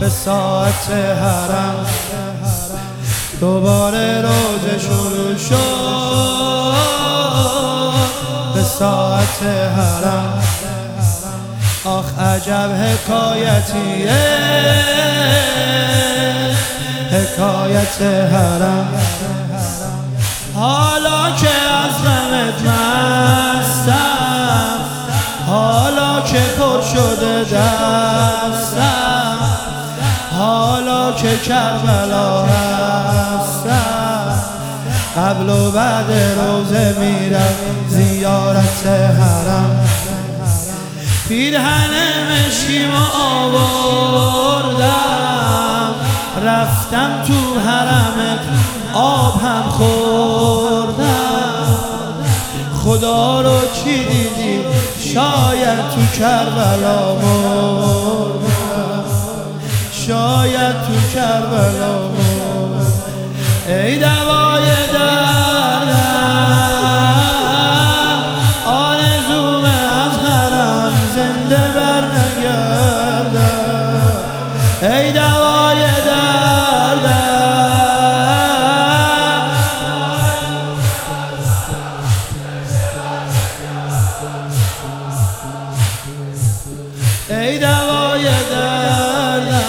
به ساعت حرم دوباره روز شروع شد. به ساعت حرم آخ عجب حکایتیه، حکایت حرم. حالا که از غمت مستم، حالا که پر شده دستم، حالا که کربلا هستم، قبل و بعد روزه میرم زیارت حرم. پیرهن مشکیمو آوردم، رفتم تو حرمت آب هم خوردم. خدا رو چی دیدی؟ شاید تو کربلا مردم، شاید تو کربلا مردم. ای دوای دردم، آرزوم از حرم زنده بر نگردم. ای دوای دردم، ای دوای دردم.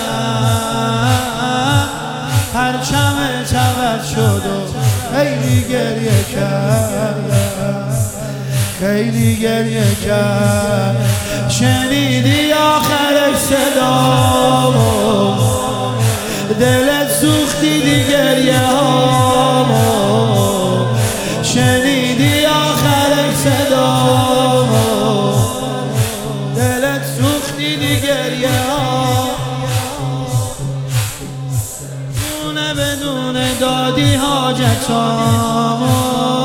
پرچم چمد شد و خیلی گریه کردم، خیلی گریه کرد. شنیدی آخرش صدامو، دلت سوختی دی گریه هامو. شنیدی آخرش صدامو، دلت سوختی دی گریه هامو. دونه بدونه دادی حاجتامو،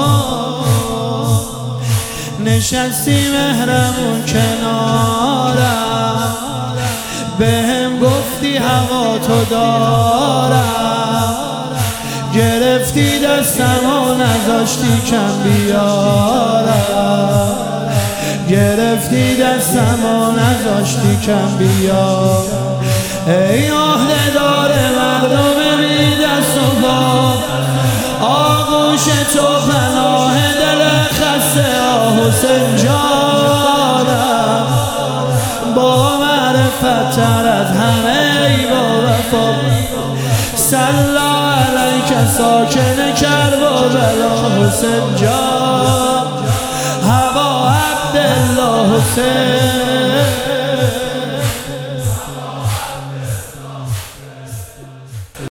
نشستی مهرمون کنارم، بهم گفتی هوا تو دارم. گرفتی دستم و نذاشتی کم بیارم، گرفتی دستم و نذاشتی کم بیارم. ای عهده دار مردم بی دست و پا، آغوش تو پناه دل خسته حسین جانم. با معرفت تر از همه ای با وفا، صلا علیک ساکن کربلا حسین جان. هوا عبدالله حسین.